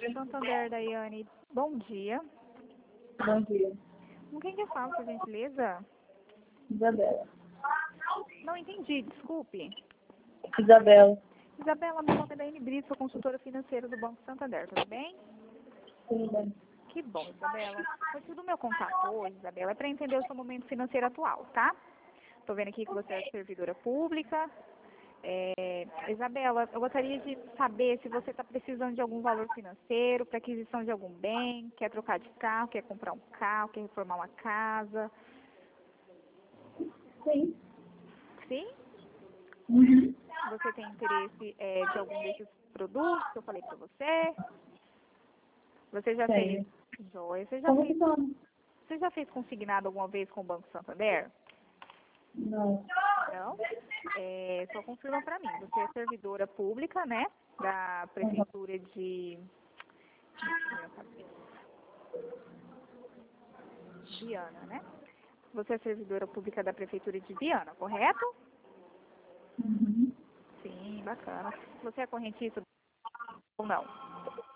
Santander, Daiane. Bom dia. Bom dia. Com quem que eu falo, por gentileza? Isabela. Não entendi, desculpe. Isabela. Isabela, meu nome é Daiane Brito, sou consultora financeira do Banco Santander, tudo bem? Tudo bem? Que bom, Isabela. O motivo do meu contato hoje, Isabela, é para entender o seu momento financeiro atual, tá? Estou vendo aqui que você é servidora pública. Isabela, eu gostaria de saber se você está precisando de algum valor financeiro para aquisição de algum bem, quer trocar de carro, quer comprar um carro, quer reformar uma casa. Sim. Sim? Uhum. Você tem interesse de algum desses produtos que eu falei para você? Você já fez? Tenho. Joia. Como que são? Você já fez consignado alguma vez com o Banco Santander? Não. Não? Só confirma para mim. Você é servidora pública, né? Da Prefeitura de... Minha cabeça. Viana, né? Você é servidora pública da Prefeitura de Viana, correto? Uhum. Sim, bacana. Você é correntista ou não?